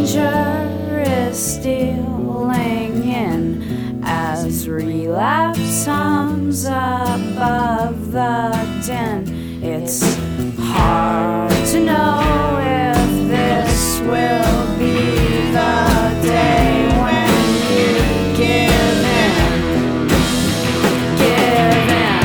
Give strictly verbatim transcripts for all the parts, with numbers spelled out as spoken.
danger is stealing in as relapse hums above the din. It's hard to know if this will be the day when you give in. Give in.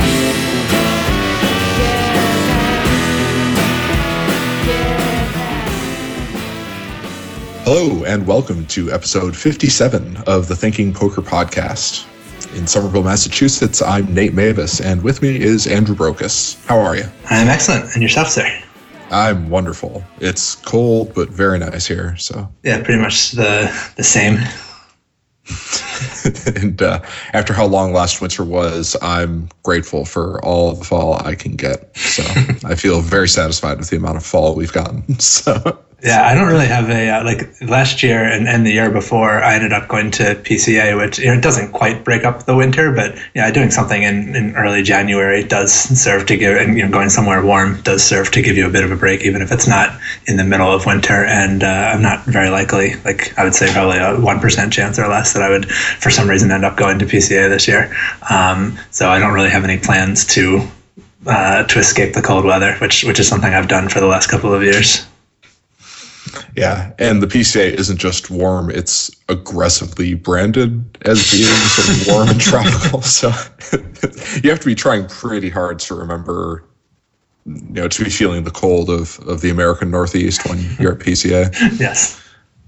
Hello and welcome to episode fifty-seven of the Thinking Poker Podcast. In Somerville, Massachusetts, I'm Nate Mavis, and with me is Andrew Brokus. How are you? I'm excellent. And yourself, sir? I'm wonderful. It's cold, but very nice here. So yeah, pretty much the the same. and uh, after how long last winter was, I'm grateful for all the fall I can get. So I feel very satisfied with the amount of fall we've gotten. So. Yeah, I don't really have a, uh, like last year and, and the year before, I ended up going to P C A, which, you know, it doesn't quite break up the winter, but yeah, doing something in, in early January does serve to give, and, you know, going somewhere warm does serve to give you a bit of a break, even if it's not in the middle of winter. And uh, I'm not very likely, like I would say probably a one percent chance or less that I would, for some reason, end up going to P C A this year. Um, so I don't really have any plans to uh, to escape the cold weather, which which is something I've done for the last couple of years. Yeah, and the P C A isn't just warm, it's aggressively branded as being sort of warm and tropical. So you have to be trying pretty hard to remember, you know, to be feeling the cold of, of the American Northeast when you're at P C A. Yes.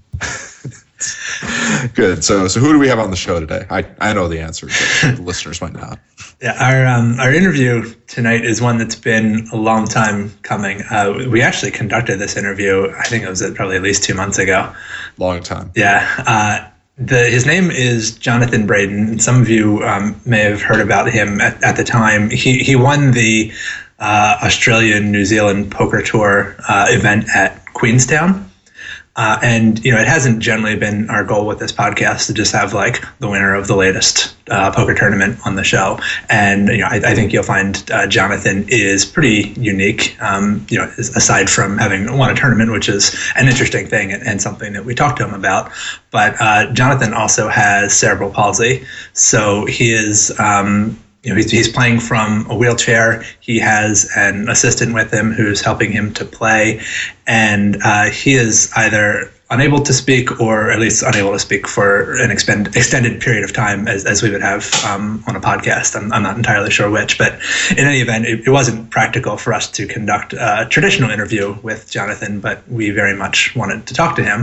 Good. So so who do we have on the show today? I, I know the answer, but the listeners might not. Yeah, our um, our interview tonight is one that's been a long time coming. Uh, we actually conducted this interview, I think it was probably at least two months ago. Long time. Yeah. Uh, the his name is Jonathan Braden. Some of you um, may have heard about him at, at the time. He he won the uh, Australian New Zealand Poker Tour uh, event at Queenstown. Uh, and, you know, it hasn't generally been our goal with this podcast to just have like the winner of the latest uh, poker tournament on the show. And, you know, I, I think you'll find uh, Jonathan is pretty unique, um, you know, aside from having won a tournament, which is an interesting thing and, and something that we talked to him about. But uh, Jonathan also has cerebral palsy. So he is... Um, You know, he's, he's playing from a wheelchair. He has an assistant with him who's helping him to play, and uh, he is either unable to speak or at least unable to speak for an expend, extended period of time as, as we would have um, on a podcast. I'm, I'm not entirely sure which, but in any event, it, it wasn't practical for us to conduct a traditional interview with Jonathan, but we very much wanted to talk to him.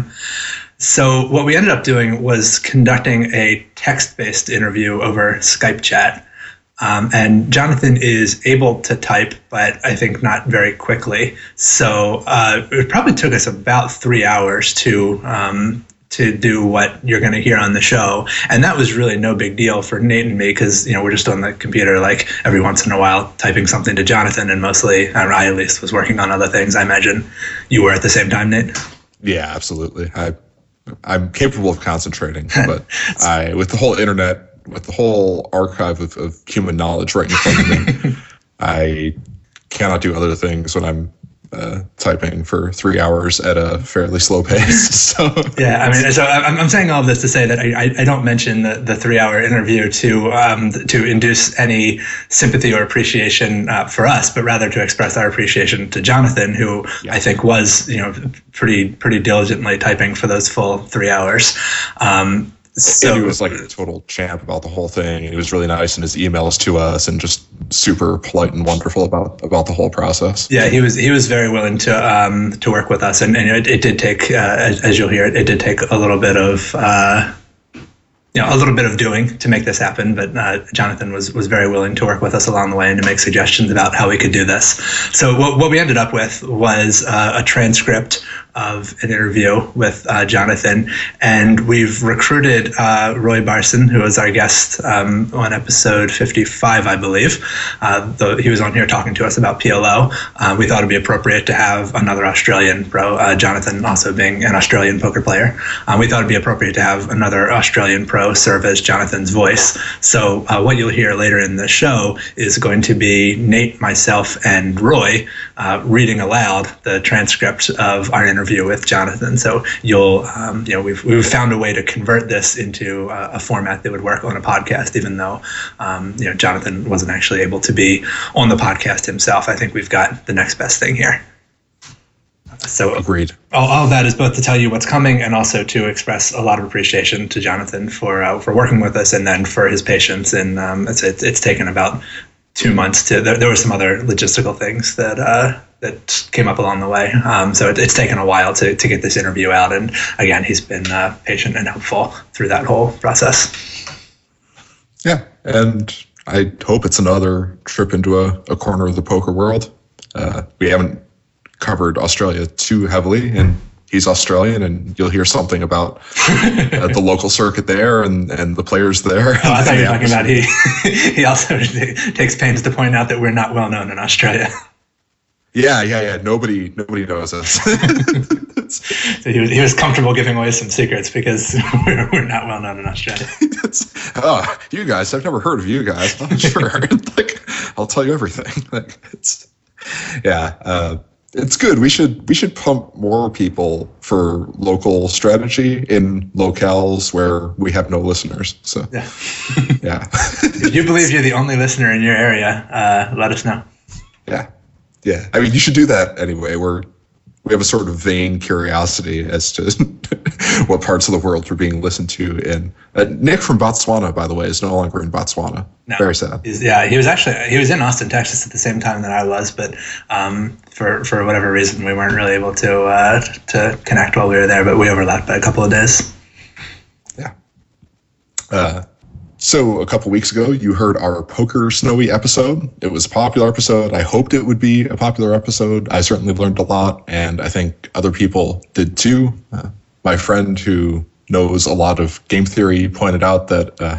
So what we ended up doing was conducting a text-based interview over Skype chat. Um, and Jonathan is able to type, but I think not very quickly. So uh, it probably took us about three hours to um, to do what you're going to hear on the show. And that was really no big deal for Nate and me because, you know, we're just on the computer like every once in a while typing something to Jonathan. And mostly, I, I at least was working on other things. I imagine you were at the same time, Nate? Yeah, absolutely. I, I'm capable of concentrating, but I with the whole internet, with the whole archive of, of human knowledge right in front of me, I cannot do other things when I'm uh, typing for three hours at a fairly slow pace. So yeah, I mean, so I'm, I'm saying all of this to say that I, I don't mention the, the three-hour interview to um, to induce any sympathy or appreciation uh, for us, but rather to express our appreciation to Jonathan, who yeah. I think was, you know, pretty pretty diligently typing for those full three hours. Um, So, and he was like a total champ about the whole thing. He was really nice in his emails to us and just super polite and wonderful about, about the whole process. Yeah, he was he was very willing to um, to work with us, and, and it, it did take, uh, as, as you'll hear, it, it did take a little bit of uh, you know a little bit of doing to make this happen. But uh, Jonathan was was very willing to work with us along the way and to make suggestions about how we could do this. So what what we ended up with was uh, a transcript of an interview with uh, Jonathan, and we've recruited uh, Roy Barson, who was our guest um, on episode fifty-five, I believe. Uh, though he was on here talking to us about P L O. Uh, we thought it'd be appropriate to have another Australian pro, uh, Jonathan also being an Australian poker player. Uh, we thought it'd be appropriate to have another Australian pro serve as Jonathan's voice. So uh, what you'll hear later in the show is going to be Nate, myself, and Roy uh, reading aloud the transcript of our interview interview with Jonathan. So you'll, um, you know, we've we've found a way to convert this into a, a format that would work on a podcast, even though, um, you know, Jonathan wasn't actually able to be on the podcast himself. I think we've got the next best thing here. So agreed. All, all of that is both to tell you what's coming and also to express a lot of appreciation to Jonathan for uh, for working with us, and then for his patience. And um, it's, it's it's taken about two months to. There, there were some other logistical things that uh, that came up along the way. Um, so it, it's taken a while to to get this interview out. And again, he's been uh, patient and helpful through that whole process. Yeah, and I hope it's another trip into a, a corner of the poker world. Uh, we haven't covered Australia too heavily, and he's Australian, and you'll hear something about uh, the local circuit there and, and the players there. Oh, I thought you were talking about he he also takes pains to point out that we're not well known in Australia. Yeah, yeah, yeah. Nobody nobody knows us. So he was he was comfortable giving away some secrets because we're, we're not well known in Australia. Oh, you guys, I've never heard of you guys. I'm sure. Like, I'll tell you everything. Like, it's yeah. Uh, It's good. We should we should pump more people for local strategy in locales where we have no listeners. So yeah, yeah. If you believe you're the only listener in your area, uh, let us know. Yeah, yeah. I mean, you should do that anyway. We're we have a sort of vain curiosity as to what parts of the world we're being listened to in. Uh, Nick from Botswana, by the way, is no longer in Botswana. No, very sad. Yeah, he was actually he was in Austin, Texas at the same time that I was, but um, for for whatever reason we weren't really able to uh, to connect while we were there. But we overlapped by a couple of days. Yeah. Uh, so a couple weeks ago, you heard our Poker Snowy episode. It was a popular episode. I hoped it would be a popular episode. I certainly learned a lot, and I think other people did too. Uh, my friend who knows a lot of game theory pointed out that uh,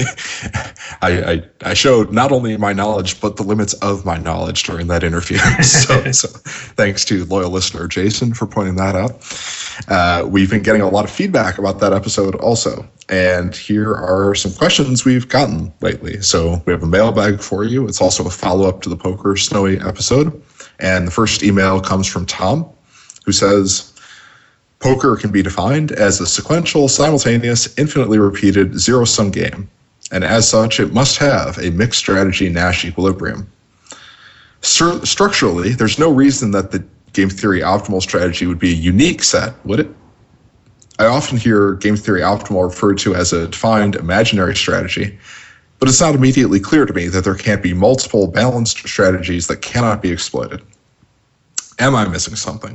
I, I I showed not only my knowledge but the limits of my knowledge during that interview. so, so thanks to loyal listener Jason for pointing that out. Uh, we've been getting a lot of feedback about that episode also, and here are some questions we've gotten lately. So we have a mailbag for you. It's also a follow-up to the Poker Snowy episode, and the first email comes from Tom, who says, poker can be defined as a sequential, simultaneous, infinitely repeated zero-sum game, and as such, it must have a mixed strategy Nash equilibrium. Stru- structurally, there's no reason that the game theory optimal strategy would be a unique set, would it? I often hear game theory optimal referred to as a defined imaginary strategy, but it's not immediately clear to me that there can't be multiple balanced strategies that cannot be exploited. Am I missing something?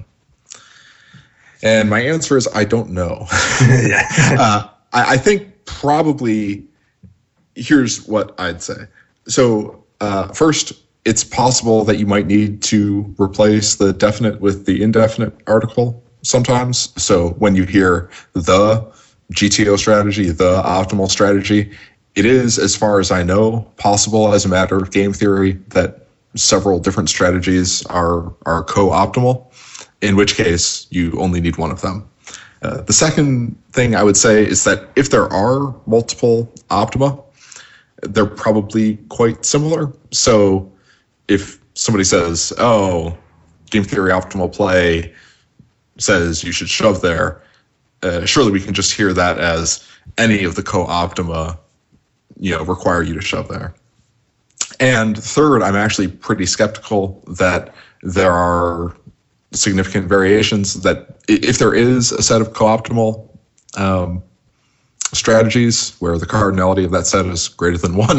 And my answer is I don't know. uh, I, I think probably here's what I'd say. So uh, first, it's possible that you might need to replace the definite with the indefinite article sometimes. So when you hear the G T O strategy, the optimal strategy, it is, as far as I know, possible as a matter of game theory that several different strategies are are co-optimal, in which case you only need one of them. Uh, the second thing I would say is that if there are multiple optima, they're probably quite similar. So if somebody says, oh, game theory optimal play says you should shove there, uh, surely we can just hear that as any of the co-optima, you know, require you to shove there. And third, I'm actually pretty skeptical that there are significant variations, that if there is a set of co-optimal um, strategies where the cardinality of that set is greater than one,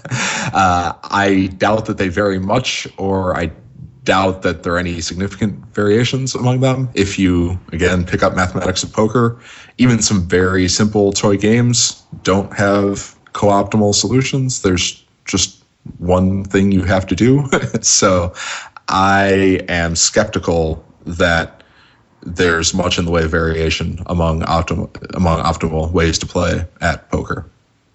uh, I doubt that they vary much, or I doubt that there are any significant variations among them. If you, again, pick up Mathematics of Poker, even some very simple toy games don't have co-optimal solutions. There's just one thing you have to do. So I am skeptical that there's much in the way of variation among optimal among optimal ways to play at poker.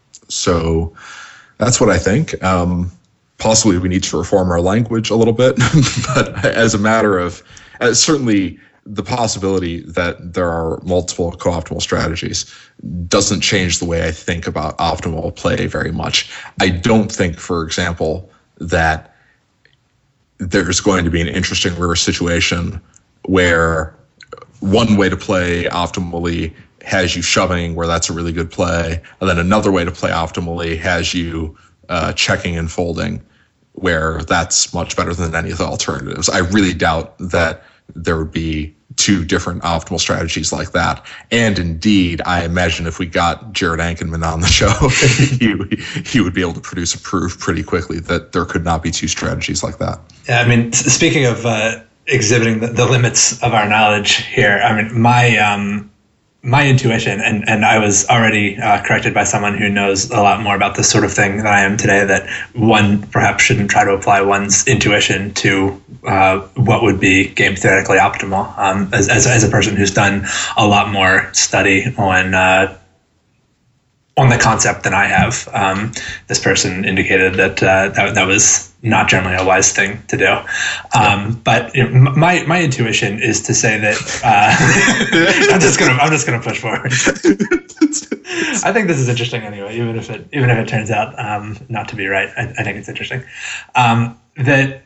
So that's what I think. Um, possibly we need to reform our language a little bit, but as a matter of uh, certainly the possibility that there are multiple co-optimal strategies doesn't change the way I think about optimal play very much. I don't think, for example, that there's going to be an interesting reverse situation where one way to play optimally has you shoving, where that's a really good play, and then another way to play optimally has you uh, checking and folding, where that's much better than any of the alternatives. I really doubt that there would be two different optimal strategies like that. And indeed, I imagine if we got Jared Ankenman on the show, he, he would be able to produce a proof pretty quickly that there could not be two strategies like that. Yeah, I mean, speaking of uh, exhibiting the, the limits of our knowledge here, I mean, my um, my intuition, and, and I was already uh, corrected by someone who knows a lot more about this sort of thing than I am today, that one perhaps shouldn't try to apply one's intuition to uh, what would be game theoretically optimal. Um, as, as, as a person who's done a lot more study on uh, on the concept than I have, um, this person indicated that, uh, that that was not generally a wise thing to do. Um, but you know, my my intuition is to say that uh, I'm just gonna I'm just gonna push forward. I think this is interesting anyway, even if it even if it turns out um, not to be right. I, I think it's interesting um, that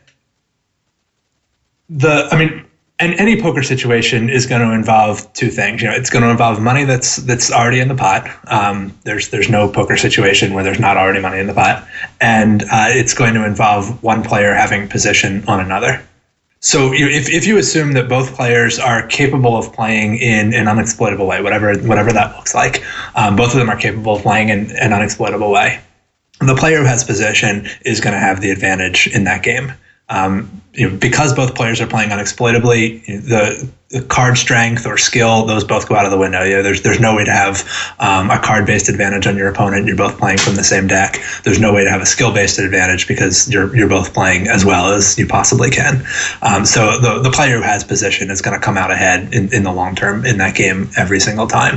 the I mean. And any poker situation is going to involve two things. You know, it's going to involve money that's that's already in the pot. Um, there's there's no poker situation where there's not already money in the pot, and uh, it's going to involve one player having position on another. So you, if if you assume that both players are capable of playing in an unexploitable way, whatever whatever that looks like, um, both of them are capable of playing in an unexploitable way, the player who has position is going to have the advantage in that game. Um, you know, because both players are playing unexploitably, the, the card strength or skill, those both go out of the window. You know, there's there's no way to have um, a card-based advantage on your opponent. You're both playing from the same deck. There's no way to have a skill-based advantage because you're you're both playing as well as you possibly can. Um, so the the player who has position is going to come out ahead in, in the long term in that game every single time.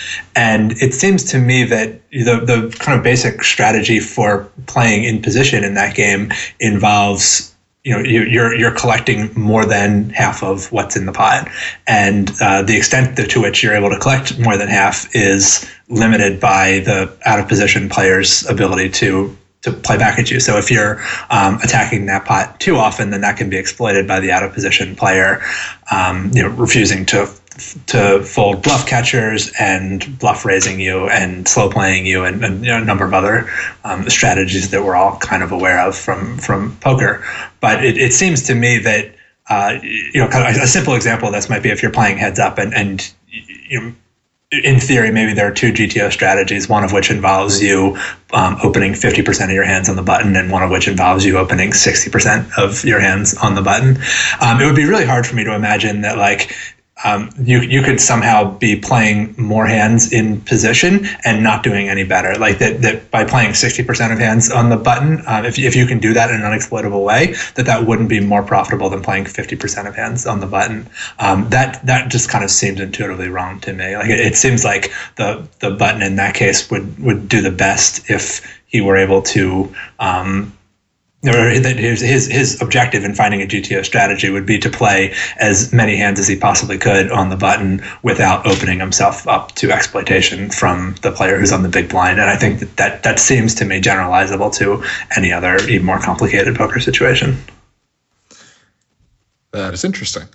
And it seems to me that the the kind of basic strategy for playing in position in that game involves, you know, you're you're collecting more than half of what's in the pot, and uh, the extent to which you're able to collect more than half is limited by the out of position player's ability to to play back at you. So if you're um, attacking that pot too often, then that can be exploited by the out of position player, um, you know, refusing to to fold bluff catchers and bluff raising you and slow playing you, and, and you know, a number of other um, strategies that we're all kind of aware of from from poker. But it, it seems to me that uh, you know, kind of a simple example of this might be if you're playing heads up, and and you know, in theory, maybe there are two G T O strategies, one of which involves you um, opening fifty percent of your hands on the button, and one of which involves you opening sixty percent of your hands on the button. Um, it would be really hard for me to imagine that, like, Um, you you could somehow be playing more hands in position and not doing any better. Like that, that by playing sixty percent of hands on the button, um, if, if you can do that in an unexploitable way, that that wouldn't be more profitable than playing fifty percent of hands on the button. Um, that that just kind of seems intuitively wrong to me. Like it, it seems like the the button in that case would, would do the best if he were able to um, or that his, his his objective in finding a G T O strategy would be to play as many hands as he possibly could on the button without opening himself up to exploitation from the player who's on the big blind. And I think that that, that seems to me generalizable to any other even more complicated poker situation. That is interesting.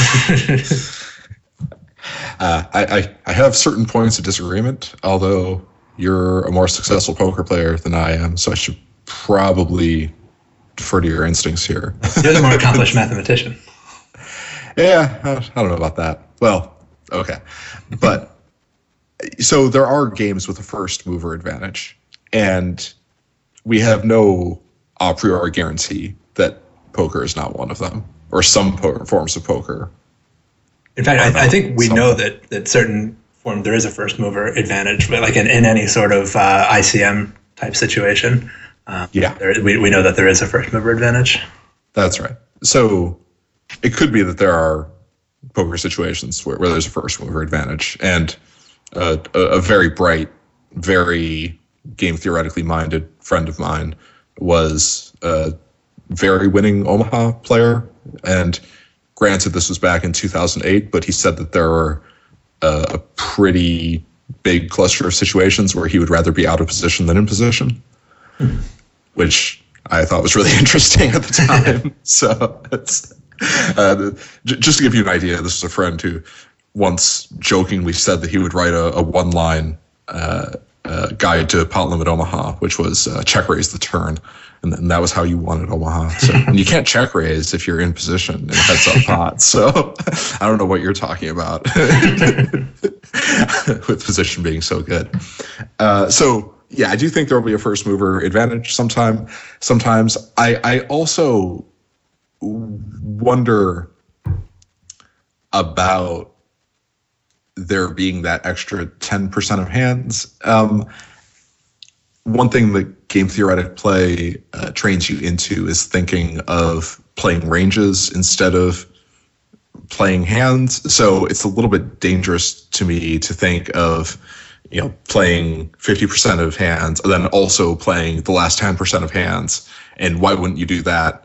uh, I, I, I have certain points of disagreement, although you're a more successful poker player than I am, so I should probably defer to your instincts here. You're the more accomplished mathematician. Yeah, I, I don't know about that. Well, okay. But so there are games with a first mover advantage, and we have no a priori guarantee that poker is not one of them, or some po- forms of poker. In fact, I, I think we know that, that certain form there is a first mover advantage, but like in, in any sort of uh, I C M type situation. Um, yeah, there, we, we know that there is a first mover advantage. That's right. So it could be that there are poker situations where, where there's a first mover advantage, and uh, a, a very bright, very game theoretically minded friend of mine was a very winning Omaha player. And granted, this was back in two thousand eight, but he said that there were uh, a pretty big cluster of situations where he would rather be out of position than in position. Which I thought was really interesting at the time. So it's uh, j- just to give you an idea, this is a friend who once jokingly said that he would write a, a one-line uh, uh, guide to Pot Limit Omaha, which was uh, check raise the turn, and, and that was how you won at Omaha. So, and you can't check raise if you're in position and heads up pot. So I don't know what you're talking about with position being so good. Uh, so yeah, I do think there will be a first mover advantage sometime. Sometimes I, I also wonder about there being that extra ten percent of hands. Um, one thing that game theoretic play uh, trains you into is thinking of playing ranges instead of playing hands. So it's a little bit dangerous to me to think of, you know, playing fifty percent of hands and then also playing the last ten percent of hands. And why wouldn't you do that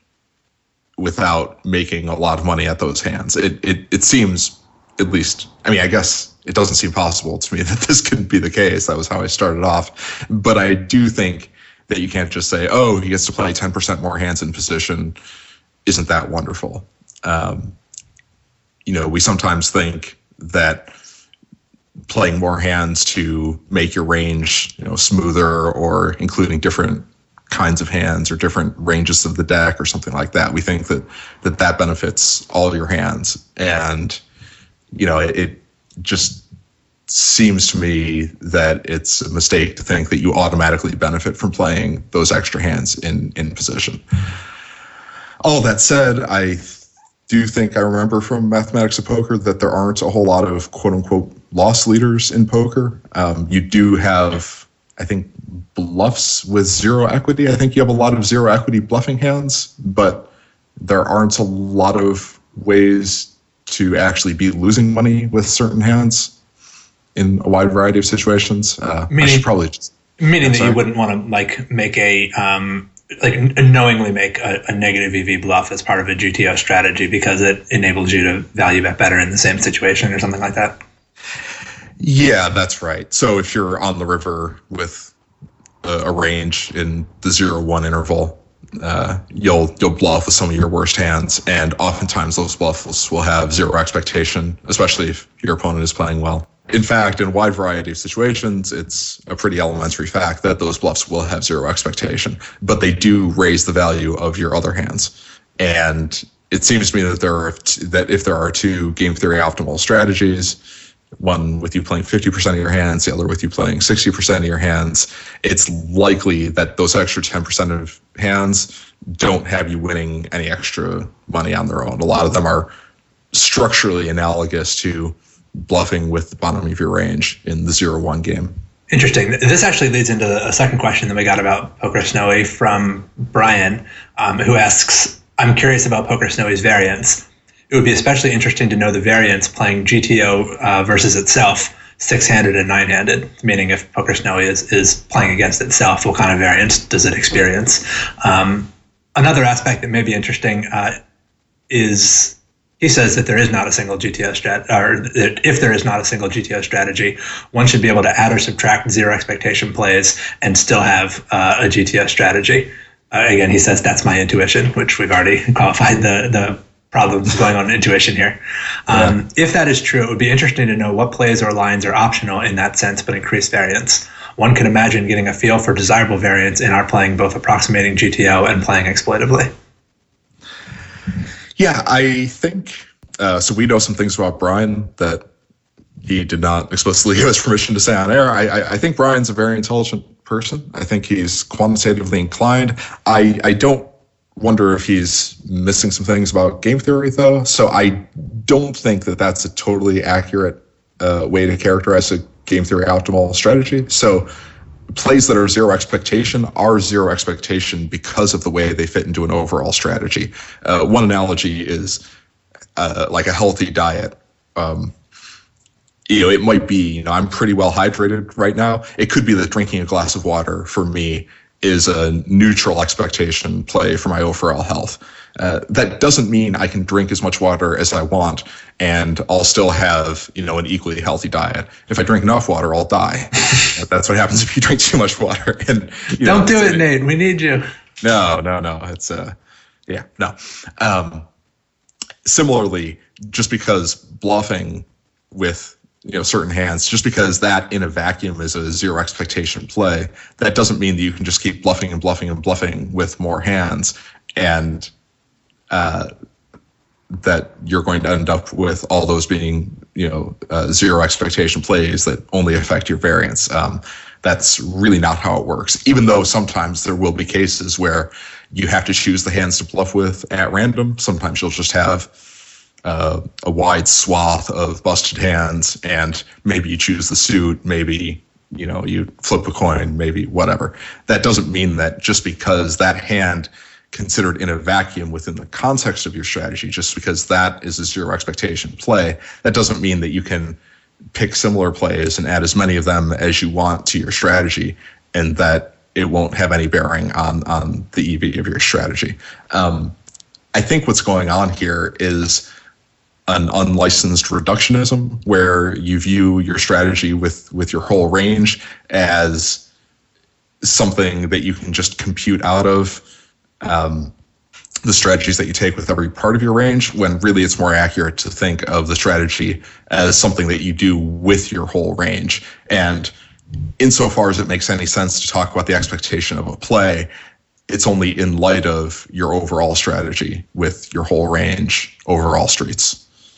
without making a lot of money at those hands? It it it seems, at least, I mean, I guess it doesn't seem possible to me that this couldn't be the case. That was how I started off. But I do think that you can't just say, oh, he gets to play ten percent more hands in position. Isn't that wonderful? Um, you know, we sometimes think that playing more hands to make your range, you know, smoother, or including different kinds of hands or different ranges of the deck or something like that, we think that that, that benefits all your hands. And you know, it, it just seems to me that it's a mistake to think that you automatically benefit from playing those extra hands in, in position. All that said, I do think I remember from Mathematics of Poker that there aren't a whole lot of quote unquote loss leaders in poker. Um, you do have, I think, bluffs with zero equity. I think you have a lot of zero equity bluffing hands, but there aren't a lot of ways to actually be losing money with certain hands in a wide variety of situations. Uh, meaning, I should probably just, meaning that you wouldn't want to like make a um, like knowingly make a, a negative E V bluff as part of a G T O strategy because it enables you to value bet better in the same situation or something like that. Yeah, that's right. So if you're on the river with a, a range in the zero one interval, Uh, you'll you'll bluff with some of your worst hands, and oftentimes those bluffs will have zero expectation, especially if your opponent is playing well. In fact, in a wide variety of situations, it's a pretty elementary fact that those bluffs will have zero expectation, but they do raise the value of your other hands. And it seems to me that there are t- that if there are two game theory optimal strategies, one with you playing fifty percent of your hands, the other with you playing sixty percent of your hands, it's likely that those extra ten percent of hands don't have you winning any extra money on their own. A lot of them are structurally analogous to bluffing with the bottom of your range in the zero one game. Interesting. This actually leads into a second question that we got about Poker Snowy from Brian, um, who asks, I'm curious about Poker Snowy's variance. It would be especially interesting to know the variance playing G T O uh, versus itself, six-handed and nine-handed, meaning if Poker Snowy is, is playing against itself, what kind of variance does it experience? Um, another aspect that may be interesting uh, is he says that there is not a single G T O strat, or that if there is not a single G T O strategy, one should be able to add or subtract zero expectation plays and still have uh, a G T O strategy. Uh, again, he says that's my intuition, which we've already qualified the the problems going on in intuition here. Um, yeah. If that is true, it would be interesting to know what plays or lines are optional in that sense, but increase variance. One can imagine getting a feel for desirable variance in our playing both approximating G T O and playing exploitably. Yeah, I think, uh, so we know some things about Brian that he did not explicitly give us permission to say on air. I, I, I think Brian's a very intelligent person. I think he's quantitatively inclined. I, I don't wonder if he's missing some things about game theory, though. So I don't think that that's a totally accurate uh, way to characterize a game theory optimal strategy. So plays that are zero expectation are zero expectation because of the way they fit into an overall strategy. Uh, one analogy is uh, like a healthy diet. Um, you know, it might be, you know, I'm pretty well hydrated right now. It could be that drinking a glass of water for me is a neutral expectation play for my overall health. Uh, that doesn't mean I can drink as much water as I want and I'll still have, you know, an equally healthy diet. If I drink enough water, I'll die. That's what happens if you drink too much water. And you don't know, do it, Nate. We need you. No, no, no. It's uh, yeah, no. Um, similarly, just because bluffing with, you know, certain hands, just because that in a vacuum is a zero expectation play, that doesn't mean that you can just keep bluffing and bluffing and bluffing with more hands and uh, that you're going to end up with all those being, you know, uh, zero expectation plays that only affect your variance. Um, that's really not how it works, even though sometimes there will be cases where you have to choose the hands to bluff with at random. Sometimes you'll just have Uh, a wide swath of busted hands, and maybe you choose the suit, maybe, you know, you flip a coin, maybe whatever. That doesn't mean that just because that hand considered in a vacuum within the context of your strategy, just because that is a zero expectation play, that doesn't mean that you can pick similar plays and add as many of them as you want to your strategy, and that it won't have any bearing on, on the E V of your strategy. Um, I think what's going on here is an unlicensed reductionism, where you view your strategy with, with your whole range as something that you can just compute out of um, the strategies that you take with every part of your range, when really it's more accurate to think of the strategy as something that you do with your whole range. And insofar as it makes any sense to talk about the expectation of a play, it's only in light of your overall strategy with your whole range over all streets.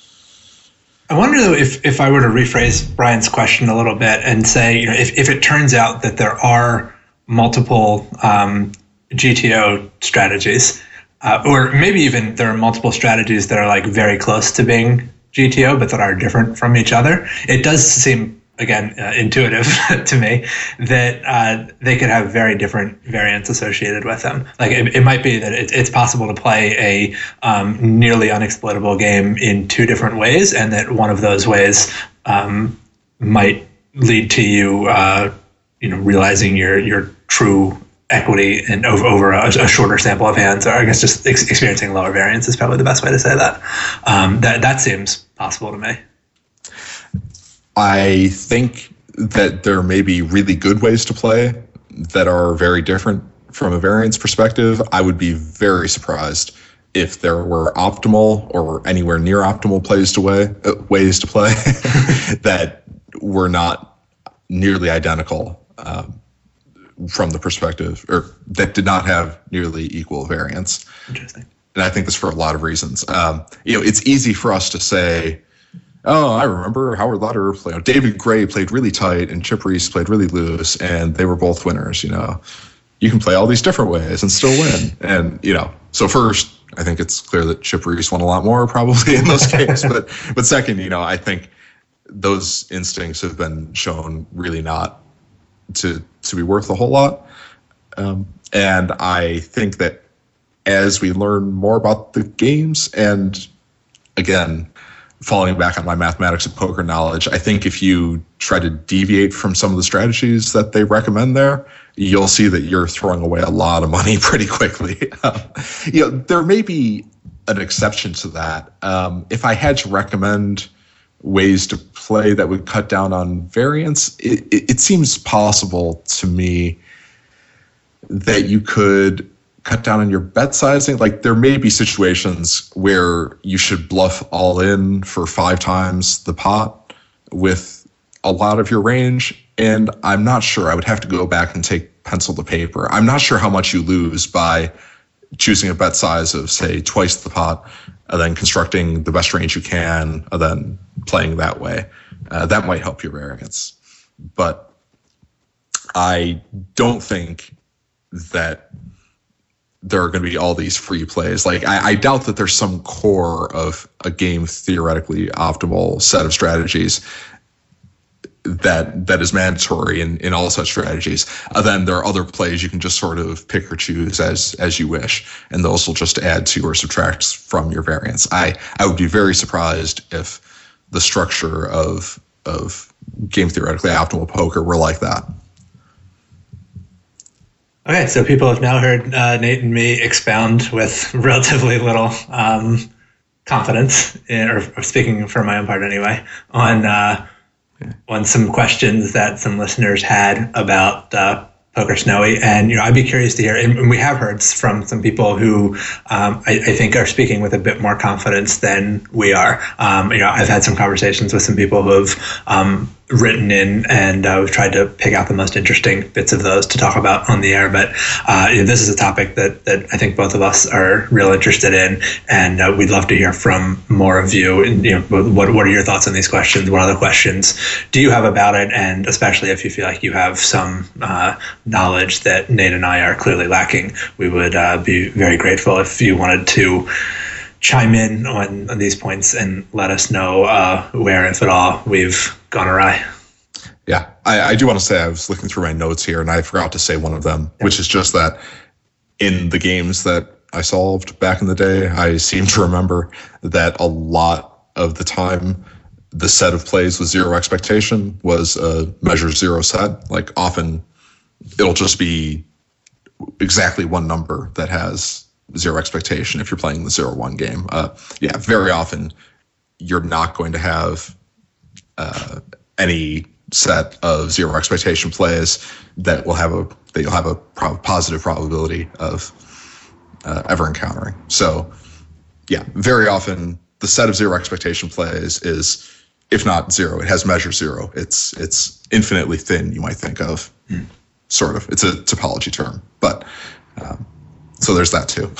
I wonder though if, if I were to rephrase Brian's question a little bit and say, you know, if, if it turns out that there are multiple um, G T O strategies, uh, or maybe even there are multiple strategies that are like very close to being G T O, but that are different from each other, it does seem, again, uh, intuitive to me that uh, they could have very different variants associated with them. Like it, it might be that it, it's possible to play a um, nearly unexploitable game in two different ways, and that one of those ways um, might lead to you, uh, you know, realizing your your true equity and over, over a, a shorter sample of hands, or I guess just ex- experiencing lower variance is probably the best way to say that. Um, that that seems possible to me. I think that there may be really good ways to play that are very different from a variance perspective. I would be very surprised if there were optimal or anywhere near optimal plays to way, uh, ways to play that were not nearly identical um, from the perspective, or that did not have nearly equal variance. Interesting. And I think this for a lot of reasons. Um, you know, it's easy for us to say, oh, I remember Howard Lederer played. David Gray played really tight, and Chip Reese played really loose, and they were both winners. You know, you can play all these different ways and still win. And you know, so first, I think it's clear that Chip Reese won a lot more probably in those games. But but second, you know, I think those instincts have been shown really not to to be worth a whole lot. Um, and I think that as we learn more about the games, and again, falling back on my mathematics and poker knowledge, I think if you try to deviate from some of the strategies that they recommend there, you'll see that you're throwing away a lot of money pretty quickly. Um, you know, there may be an exception to that. Um, if I had to recommend ways to play that would cut down on variance, it, it, it seems possible to me that you could cut down on your bet sizing. Like there may be situations where you should bluff all in for five times the pot with a lot of your range. And I'm not sure. I would have to go back and take pencil to paper. I'm not sure how much you lose by choosing a bet size of, say, twice the pot, and then constructing the best range you can, and then playing that way. Uh, that might help your variance. But I don't think that there are going to be all these free plays. Like I, I doubt that there's some core of a game theoretically optimal set of strategies that that is mandatory in, in all such strategies. Uh, then there are other plays you can just sort of pick or choose as as you wish, and those will just add to or subtract from your variance. I, I would be very surprised if the structure of of game theoretically optimal poker were like that. Okay, so people have now heard uh, Nate and me expound with relatively little um, confidence, in, or, or speaking for my own part anyway, on uh, on some questions that some listeners had about uh, Poker Snowy, and you know, I'd be curious to hear. And we have heard from some people who um, I, I think are speaking with a bit more confidence than we are. Um, you know, I've had some conversations with some people who've um, written in, and uh, we've tried to pick out the most interesting bits of those to talk about on the air. But uh, you know, this is a topic that that I think both of us are real interested in, and uh, we'd love to hear from more of you. And, you know, what what are your thoughts on these questions? What other questions do you have about it? And especially if you feel like you have some uh, knowledge that Nate and I are clearly lacking, we would uh, be very grateful if you wanted to chime in on, on these points and let us know uh, where, if at all, we've gone awry. Yeah, I, I do want to say I was looking through my notes here and I forgot to say one of them, yeah. which is just that in the games that I solved back in the day, I seem to remember that a lot of the time the set of plays with zero expectation was a measure zero set. Like often it'll just be exactly one number that has zero expectation if you're playing the zero one game. Uh, yeah, very often you're not going to have uh, any set of zero expectation plays that will have a that you'll have a pro- positive probability of uh, ever encountering. So, yeah, very often the set of zero expectation plays is, if not zero, it has measure zero. It's it's infinitely thin. You might think of, mm. sort of. It's a topology term, but um, so there's that too.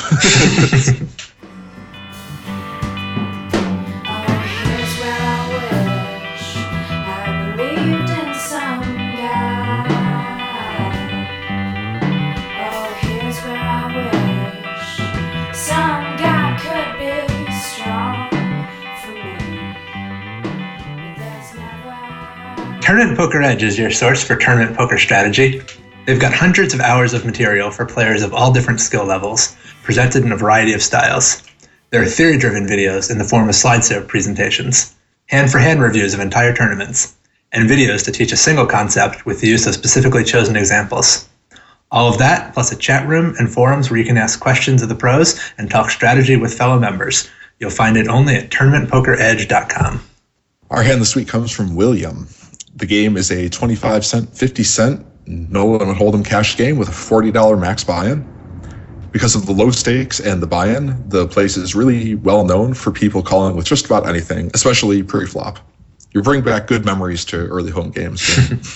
Tournament Poker Edge is your source for tournament poker strategy. They've got hundreds of hours of material for players of all different skill levels, presented in a variety of styles. There are theory-driven videos in the form of slideshow presentations, hand-for-hand reviews of entire tournaments, and videos to teach a single concept with the use of specifically chosen examples. All of that, plus a chat room and forums where you can ask questions of the pros and talk strategy with fellow members. You'll find it only at tournament poker edge dot com. Our hand this week comes from William. The game is a twenty-five cent, fifty cent no limit hold'em cash game with a forty dollars max buy-in. Because of the low stakes and the buy-in, the place is really well known for people calling with just about anything, especially pre-flop. You bring back good memories to early home games.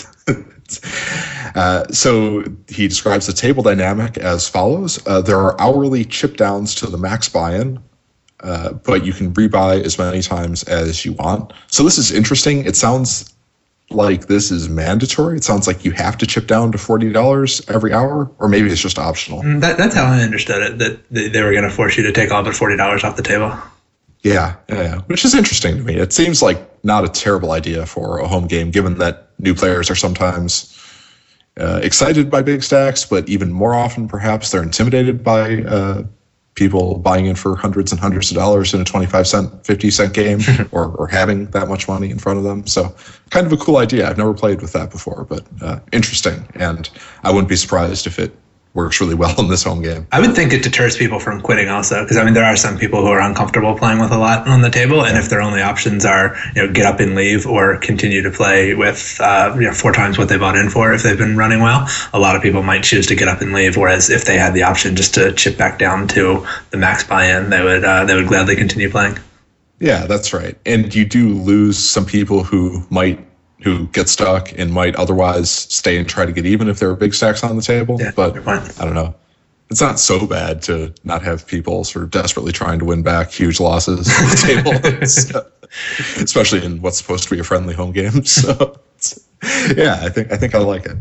uh, so he describes the table dynamic as follows. Uh, there are hourly chip downs to the max buy-in, uh, but you can rebuy as many times as you want. So this is interesting. It sounds like this is mandatory. It sounds like you have to chip down to forty dollars every hour, or maybe it's just optional. That, that's how I understood it, that they, they were going to force you to take all but forty dollars off the table. Yeah, yeah, which is interesting to me. It seems like not a terrible idea for a home game, given that new players are sometimes uh, excited by big stacks, but even more often, perhaps, they're intimidated by uh, people buying in for hundreds and hundreds of dollars in a twenty-five cent, fifty cent game, or, or having that much money in front of them. So kind of a cool idea. I've never played with that before, but uh, interesting. And I wouldn't be surprised if it works really well in this home game. I would think it deters people from quitting also, because I mean there are some people who are uncomfortable playing with a lot on the table, and if their only options are, you know, get up and leave or continue to play with uh, you know four times what they bought in for if they've been running well, a lot of people might choose to get up and leave. Whereas if they had the option just to chip back down to the max buy-in, they would uh, they would gladly continue playing. Yeah, that's right. And you do lose some people who might who get stuck and might otherwise stay and try to get even if there are big stacks on the table. Yeah, but I don't know. It's not so bad to not have people sort of desperately trying to win back huge losses on the table, so, especially in what's supposed to be a friendly home game. So, yeah, I think I think I like it.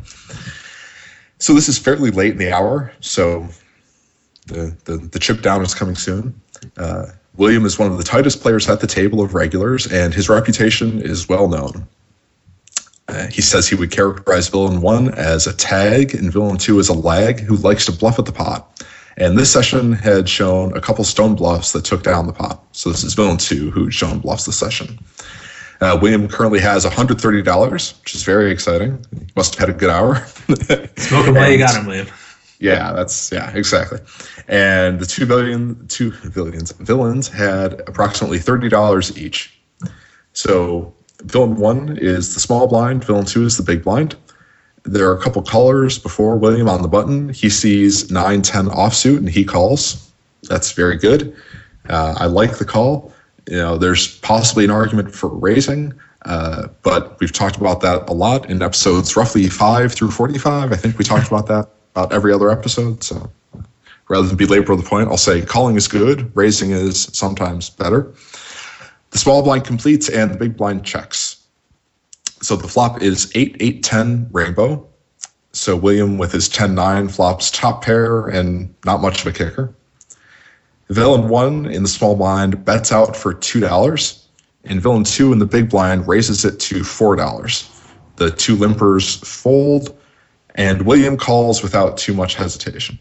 So this is fairly late in the hour, so the the, the chip down is coming soon. Uh, William is one of the tightest players at the table of regulars, and his reputation is well known. Uh, he says he would characterize Villain one as a tag and Villain two as a lag who likes to bluff at the pot. And this session had shown a couple stone bluffs that took down the pot. So this is Villain two who'd shown bluffs this session. Uh, William currently has one hundred thirty dollars, which is very exciting. He must have had a good hour. Smoke him while you got him, William. Yeah, that's yeah, exactly. And the two billion, two villains, villains had approximately thirty dollars each. So Villain one is the small blind, Villain two is the big blind. there are a couple callers before William on the button. He sees nine ten offsuit and he calls. That's very good. Uh, I like the call. You know, there's possibly an argument for raising, uh, but we've talked about that a lot in episodes roughly five through forty-five. I think we talked about that about every other episode. So rather than belabor the point, I'll say calling is good, raising is sometimes better. The small blind completes and the big blind checks. So the flop is eight eight ten rainbow. So William with his ten nine flops top pair and not much of a kicker. Villain one in the small blind bets out for two dollars. And villain two in the big blind raises it to four dollars. The two limpers fold and William calls without too much hesitation.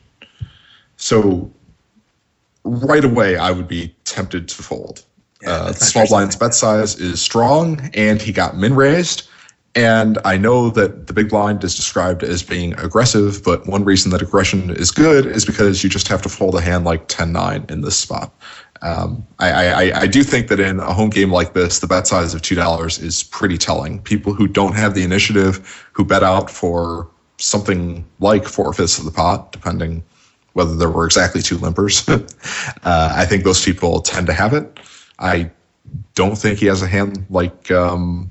So right away I would be tempted to fold. Yeah, uh, the small blind's bet size is strong, and he got min raised. And I know that the big blind is described as being aggressive, but one reason that aggression is good is because you just have to fold a hand like ten nine in this spot. Um, I, I, I do think that in a home game like this, the bet size of two dollars is pretty telling. People who don't have the initiative, who bet out for something like four-fifths of the pot, depending whether there were exactly two limpers, uh, I think those people tend to have it. I don't think he has a hand like um,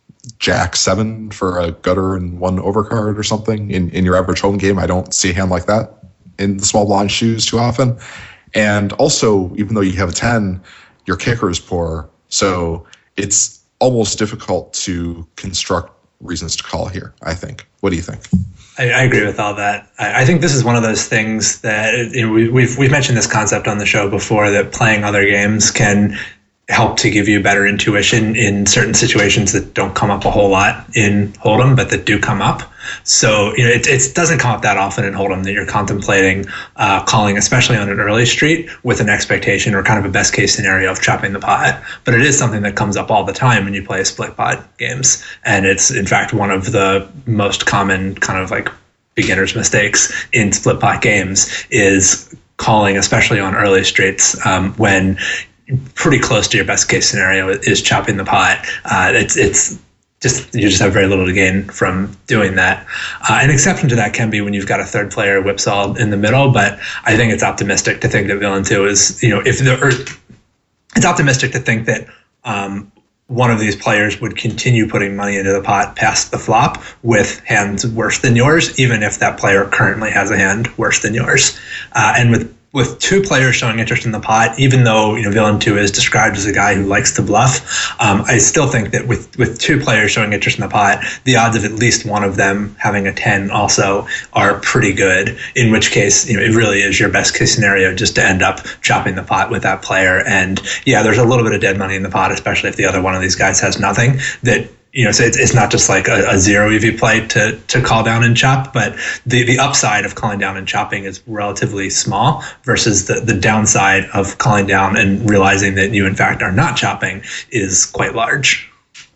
Jack seven for a gutter and one overcard or something in, in your average home game. I don't see a hand like that in the small blind shoes too often. And also, even though you have a ten, your kicker is poor. So it's almost difficult to construct reasons to call here, I think. What do you think? I, I agree with all that. I, I think this is one of those things that, you know, we, we've we've mentioned this concept on the show before, that playing other games can help to give you better intuition in certain situations that don't come up a whole lot in Hold'em, but that do come up. So, you know, it, it doesn't come up that often in Hold'em that you're contemplating uh, calling, especially on an early street, with an expectation or kind of a best case scenario of chopping the pot. But it is something that comes up all the time when you play split pot games. And it's, in fact, one of the most common kind of like beginner's mistakes in split pot games is calling, especially on early streets, um, when pretty close to your best case scenario is chopping the pot. Uh, it's it's just you just have very little to gain from doing that. Uh, an exception to that can be when you've got a third player whipsaw in the middle, but I think it's optimistic to think that villain two is, you know, if the or it's optimistic to think that um, one of these players would continue putting money into the pot past the flop with hands worse than yours, even if that player currently has a hand worse than yours. Uh, and with With two players showing interest in the pot, even though, you know, villain two is described as a guy who likes to bluff, um, I still think that with, with two players showing interest in the pot, the odds of at least one of them having a ten also are pretty good. In which case, you know, it really is your best case scenario just to end up chopping the pot with that player. And yeah, there's a little bit of dead money in the pot, especially if the other one of these guys has nothing. That, you know, so it's, it's not just like a, a zero E V play to to call down and chop, but the, the upside of calling down and chopping is relatively small versus the, the downside of calling down and realizing that you, in fact, are not chopping is quite large.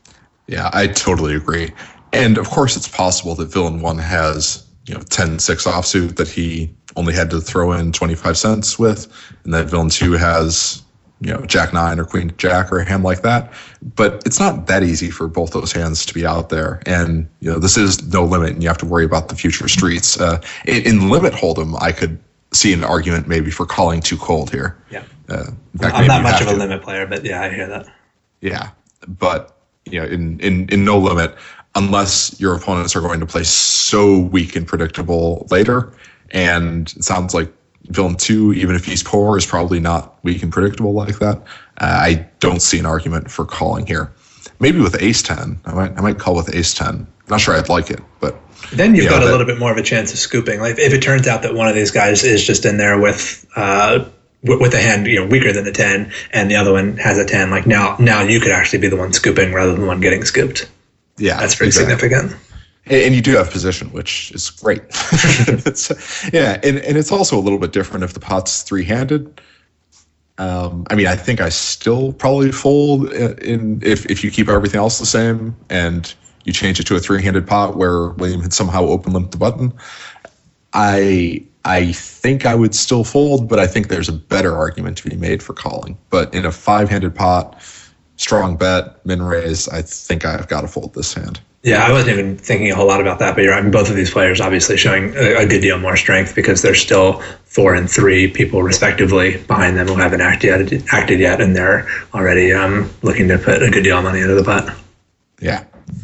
Yeah, I totally agree. And, of course, it's possible that villain one has, you know, ten six offsuit that he only had to throw in twenty-five cents with, and that villain two has, you know, Jack nine or Queen Jack or a hand like that. But it's not that easy for both those hands to be out there. And, you know, this is no limit, and you have to worry about the future streets. Uh, in, in limit Hold'em, I could see an argument maybe for calling too cold here. Yeah. Uh, in fact, I'm not much of a to. limit player, but yeah, I hear that. Yeah. But, you know, in, in, in no limit, unless your opponents are going to play so weak and predictable later, and it sounds like villain two, even if he's poor, is probably not weak and predictable like that. Uh, I don't see an argument for calling here. Maybe with ace ten. I might I might call with ace ten. I'm not sure I'd like it, but then you've you got know, a that, little bit more of a chance of scooping. Like if it turns out that one of these guys is just in there with uh, with a hand, you know, weaker than a ten, and the other one has a ten. Like now, now you could actually be the one scooping rather than the one getting scooped. Yeah, that's pretty exactly. significant. And you do have position, which is great. it's, yeah, and, and it's also a little bit different if the pot's three-handed. Um, I mean, I think I still probably fold in if, if you keep everything else the same and you change it to a three-handed pot where William had somehow open limped the button. I I think I would still fold, but I think there's a better argument to be made for calling. But in a five-handed pot, strong bet, min raise, I think I've got to fold this hand. Yeah, I wasn't even thinking a whole lot about that, but you're right. I mean, both of these players obviously showing a, a good deal more strength because there's still four and three people respectively behind them who haven't acted yet, acted yet, and they're already um, looking to put a good deal of money into the pot. Yeah.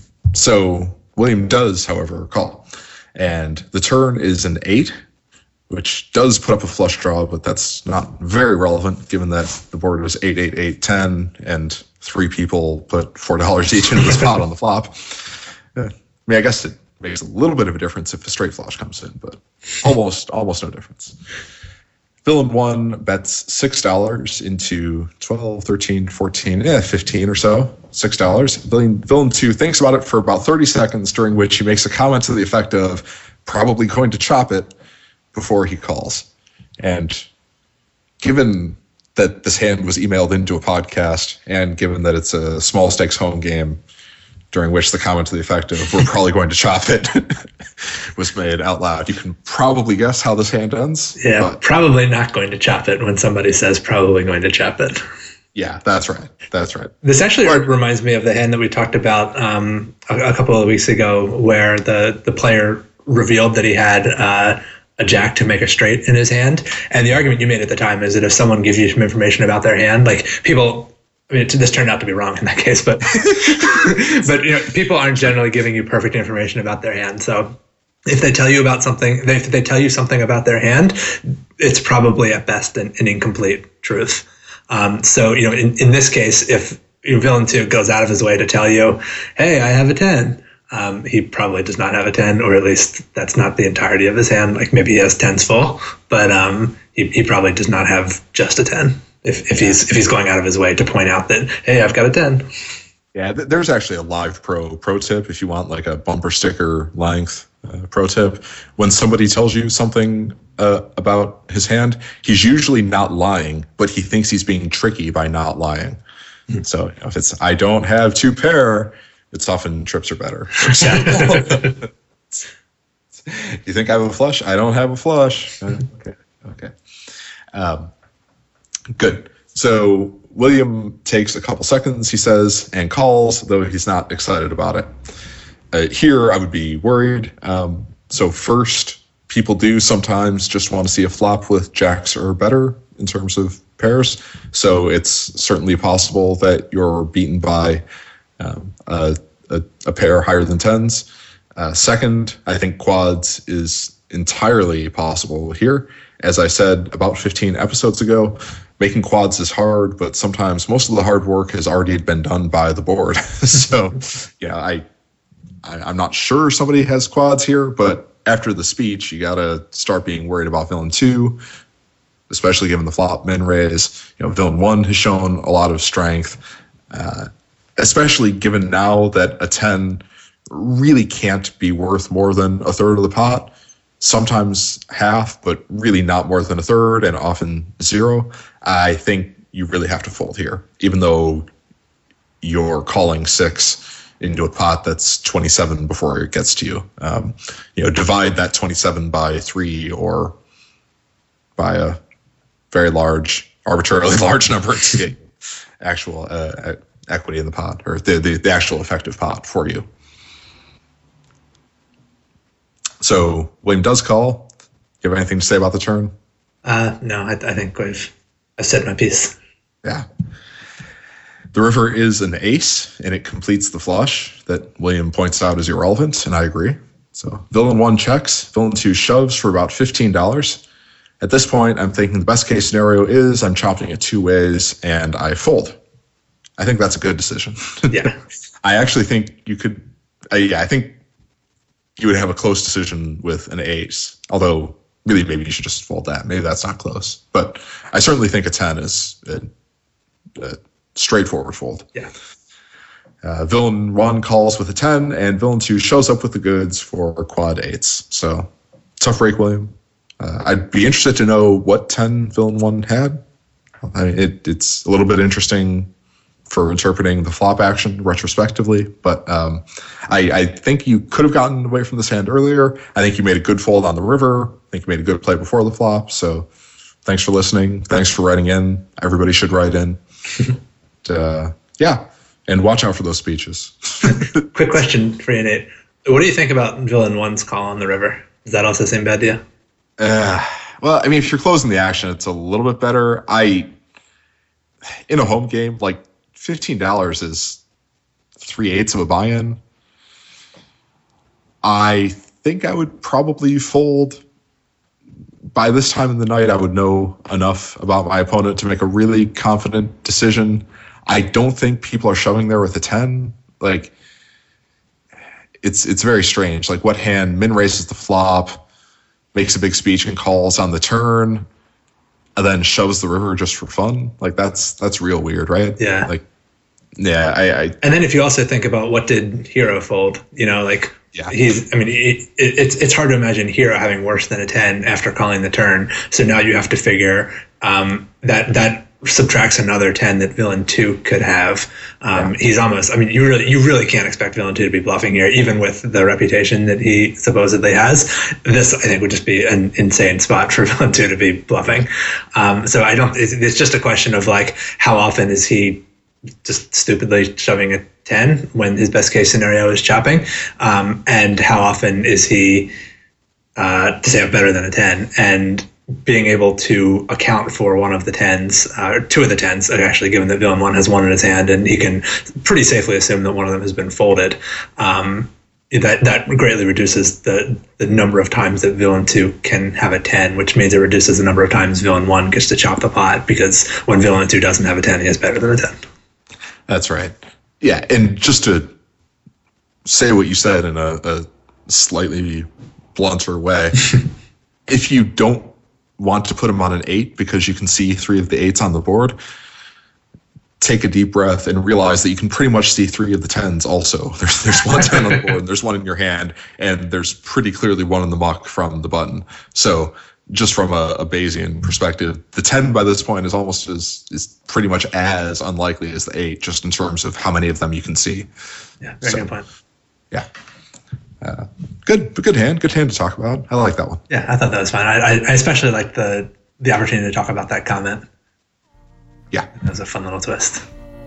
So William does, however, call, and the turn is an eight, which does put up a flush draw, but that's not very relevant given that the board was eight, eight, eight, ten, and three people put four dollars each into this pot on the flop. I mean, I guess it makes a little bit of a difference if a straight flush comes in, but almost almost no difference. Villain one bets six dollars into twelve, thirteen, fourteen, eh, fifteen or so, six dollars. Villain, villain two thinks about it for about thirty seconds, during which he makes a comment to the effect of probably going to chop it before he calls. And given that this hand was emailed into a podcast, and given that it's a small stakes home game, during which the comment to the effect of "we're probably going to chop it" was made out loud, you can probably guess how this hand ends. Yeah, but probably not going to chop it when somebody says probably going to chop it. Yeah, that's right. That's right. This actually or, reminds me of the hand that we talked about um, a, a couple of weeks ago, where the, the player revealed that he had uh, a jack to make a straight in his hand. And the argument you made at the time is that if someone gives you some information about their hand, like people... I mean, this turned out to be wrong in that case, but but you know, people aren't generally giving you perfect information about their hand. So if they tell you about something, if they tell you something about their hand, it's probably at best an, an incomplete truth. Um, so you know, in, in this case, if your villain two goes out of his way to tell you, "Hey, I have a ten," um, he probably does not have a ten, or at least that's not the entirety of his hand. Like maybe he has tens full, but um, he, he probably does not have just a ten. If, if he's if he's going out of his way to point out that, hey, I've got a ten. Yeah, th- there's actually a live pro pro tip if you want like a bumper sticker length uh, pro tip. When somebody tells you something uh, about his hand, he's usually not lying, but he thinks he's being tricky by not lying. Mm-hmm. So you know, if it's I don't have two pair, it's often trips are better. You think I have a flush? I don't have a flush. Okay, okay. Um, Good. So William takes a couple seconds, he says, and calls, though he's not excited about it. Uh, here, I would be worried. Um, so first, people do sometimes just want to see a flop with jacks or better in terms of pairs. So it's certainly possible that you're beaten by um, a, a, a pair higher than tens. Uh, second, I think quads is entirely possible here. As I said about fifteen episodes ago, making quads is hard, but sometimes most of the hard work has already been done by the board. So, yeah, I, I, I'm not sure somebody has quads here, but after the speech, you got to start being worried about villain two, especially given the flop min raise. You know, villain one has shown a lot of strength, uh, especially given now that a ten really can't be worth more than a third of the pot. Sometimes half, but really not more than a third, and often zero. I think you really have to fold here, even though you're calling six into a pot that's twenty-seven before it gets to you. Um, you know, divide that twenty-seven by three or by a very large, arbitrarily large number to get actual uh, equity in the pot, or the, the, the actual effective pot for you. So William does call. Do you have anything to say about the turn? Uh, no, I, I think I've, I've said my piece. Yeah. The river is an ace, and it completes the flush that William points out is irrelevant, and I agree. So villain one checks. Villain two shoves for about fifteen dollars. At this point, I'm thinking the best case scenario is I'm chopping it two ways, and I fold. I think that's a good decision. Yeah. I actually think you could uh, – yeah, I think – you would have a close decision with an ace, although really maybe you should just fold that. Maybe that's not close. But I certainly think a ten is a, a straightforward fold. Yeah. Uh, villain one calls with a ten, and villain two shows up with the goods for quad eights. So tough break, William. Uh, I'd be interested to know what ten villain one had. I mean, it, it's a little bit interesting for interpreting the flop action retrospectively, but um, I, I think you could have gotten away from this hand earlier. I think you made a good fold on the river. I think you made a good play before the flop. So thanks for listening. Thanks for writing in. Everybody should write in. uh, yeah, And watch out for those speeches. Quick question for you, Nate. What do you think about Villain One's call on the river? Does that also seem bad to you? Uh, well, I mean, if you're closing the action, it's a little bit better. I, in a home game, like fifteen dollars is three eighths of a buy-in. I think I would probably fold. By this time in the night, I would know enough about my opponent to make a really confident decision. I don't think people are shoving there with a ten. Like, it's it's very strange. Like, what hand min raises the flop, makes a big speech and calls on the turn, and then shoves the river just for fun? Like, that's that's real weird, right? Yeah. Like, yeah, I, I and then if you also think about what did Hero fold, you know, like yeah. he's, I mean, it, it, it's it's hard to imagine Hero having worse than a ten after calling the turn. So now you have to figure um, that that subtracts another ten that Villain two could have. Um, yeah. He's almost, I mean, you really you really can't expect Villain two to be bluffing here, even with the reputation that he supposedly has. This, I think, would just be an insane spot for Villain two to be bluffing. Um, so I don't, it's, it's just a question of like, how often is he just stupidly shoving a ten when his best case scenario is chopping, um, and how often is he uh, to say I'm better than a ten, and being able to account for one of the tens, uh, two of the tens, actually, given that Villain one has one in his hand and he can pretty safely assume that one of them has been folded. Um, that that greatly reduces the the number of times that Villain two can have a ten, which means it reduces the number of times Villain one gets to chop the pot, because when Villain two doesn't have a ten, he has better than a ten. That's right. Yeah, and just to say what you said in a, a slightly blunter way, if you don't want to put him on an eight because you can see three of the eights on the board, take a deep breath and realize that you can pretty much see three of the tens also. There's there's one ten on the board, and there's one in your hand, and there's pretty clearly one in the muck from the button. So just from a, a Bayesian perspective, the ten by this point is almost as is pretty much as unlikely as the eight, just in terms of how many of them you can see. Yeah, very so, good point. Yeah. Uh, good, good hand. Good hand to talk about. I like that one. Yeah, I thought that was fine. I, I especially like the the opportunity to talk about that comment. Yeah, that was a fun little twist.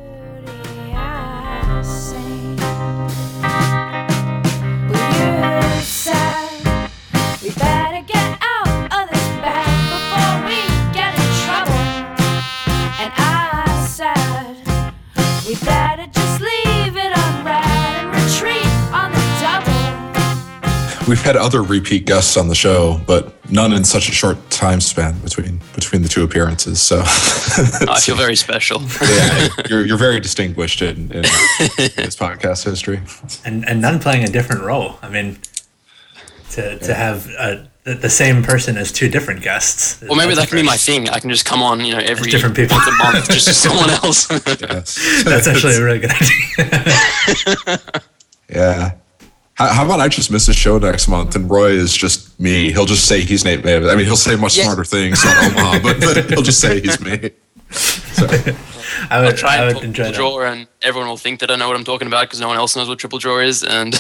We've had other repeat guests on the show, but none in such a short time span between between the two appearances. So I feel very special. Yeah, you're you're very distinguished in, in this podcast history, and and none playing a different role. I mean, to to have a, the, the same person as two different guests. Well, maybe that can be my thing. I can just come on, you know, every different people once a month, just as someone else. Yes. That's actually a really good idea. Yeah. How about I just miss a show next month and Roy is just me? He'll just say he's Nate Mavis. I mean, he'll say much yeah. smarter things on Omaha, but, but he'll just say he's me. So. I would, I'll try and pull triple draw, and everyone will think that I know what I'm talking about because no one else knows what triple draw is, and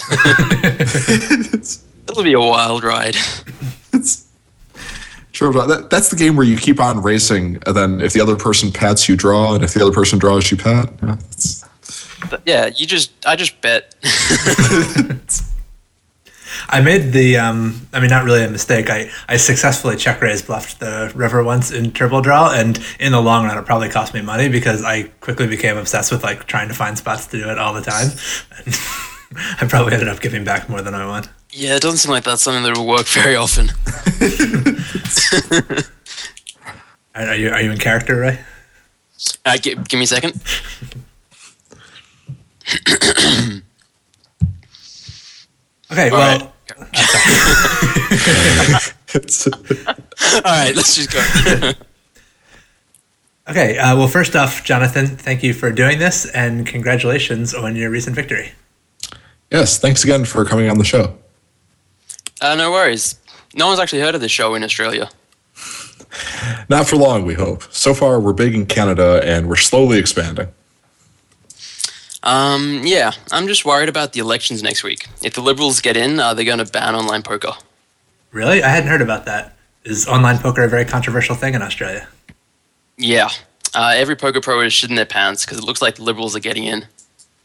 it'll be a wild ride. It's, that, that's the game where you keep on racing, and then if the other person pats, you draw, and if the other person draws, you pat. Yeah, it's, But yeah, you just, I just bet. I made the, um, I mean, not really a mistake. I, I successfully check raise bluffed the river once in triple draw, and in the long run, it probably cost me money because I quickly became obsessed with like trying to find spots to do it all the time. And I probably ended up giving back more than I won. Yeah, it doesn't seem like that's something that will work very often. Are you are you in character, Ray? Uh, give, give me a second. Okay, all well. Right. All right, let's just go. Okay, uh, well, first off, Jonathan, thank you for doing this, and congratulations on your recent victory. Yes, thanks again for coming on the show. Uh, no worries. No one's actually heard of this show in Australia. Not for long, we hope. So far, we're big in Canada, and we're slowly expanding. Um, yeah, I'm just worried about the elections next week. If the Liberals get in, uh, they're going to ban online poker. Really? I hadn't heard about that. Is online poker a very controversial thing in Australia? Yeah. Uh, every poker pro is shitting their pants because it looks like the Liberals are getting in.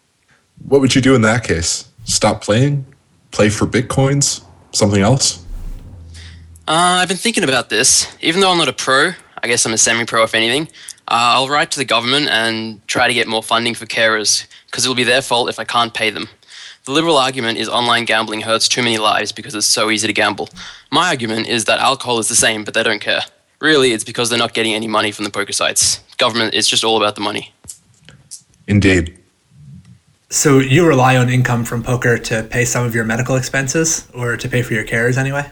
What would you do in that case? Stop playing? Play for Bitcoins? Something else? Uh, I've been thinking about this. Even though I'm not a pro, I guess I'm a semi-pro if anything, uh, I'll write to the government and try to get more funding for carers, because it'll be their fault if I can't pay them. The liberal argument is online gambling hurts too many lives because it's so easy to gamble. My argument is that alcohol is the same, but they don't care. Really, it's because they're not getting any money from the poker sites. Government is just all about the money. Indeed. So you rely on income from poker to pay some of your medical expenses, or to pay for your carers anyway?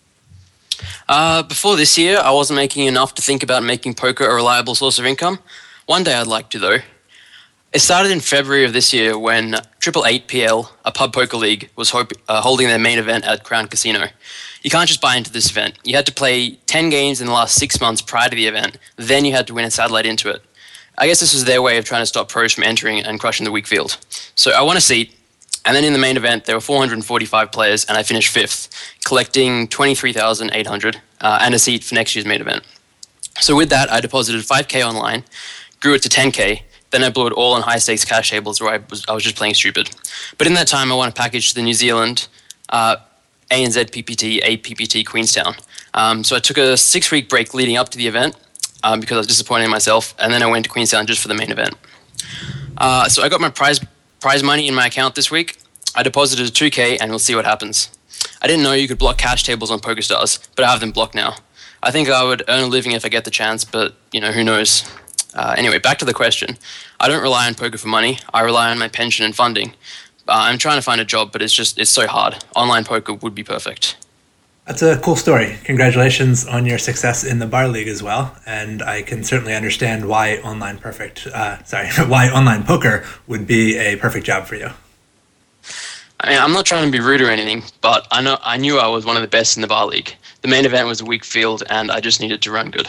Uh, before this year, I wasn't making enough to think about making poker a reliable source of income. One day I'd like to, though. It started in February of this year when Triple Eight P L, a pub poker league, was hope, uh, holding their main event at Crown Casino. You can't just buy into this event. You had to play ten games in the last six months prior to the event. Then you had to win a satellite into it. I guess this was their way of trying to stop pros from entering and crushing the weak field. So I won a seat, and then in the main event, there were four hundred forty-five players, and I finished fifth, collecting twenty-three thousand eight hundred uh, and a seat for next year's main event. So with that, I deposited five K online, grew it to ten K, then I blew it all on high-stakes cash tables where I was, I was just playing stupid. But in that time, I won a package to the New Zealand uh, A N Z P P T, A P P T Queenstown. Um, so I took a six-week break leading up to the event um, because I was disappointed in myself, and then I went to Queenstown just for the main event. Uh, so I got my prize prize money in my account this week. I deposited two K, and we'll see what happens. I didn't know you could block cash tables on PokerStars, but I have them blocked now. I think I would earn a living if I get the chance, but, you know, who knows? Uh, anyway, back to the question. I don't rely on poker for money. I rely on my pension and funding. Uh, I'm trying to find a job, but it's just, it's so hard. Online poker would be perfect. That's a cool story. Congratulations on your success in the bar league as well. And I can certainly understand why online perfect, uh, sorry, why online poker would be a perfect job for you. I mean, I'm not trying to be rude or anything, but I know I knew I was one of the best in the bar league. The main event was a weak field, and I just needed to run good.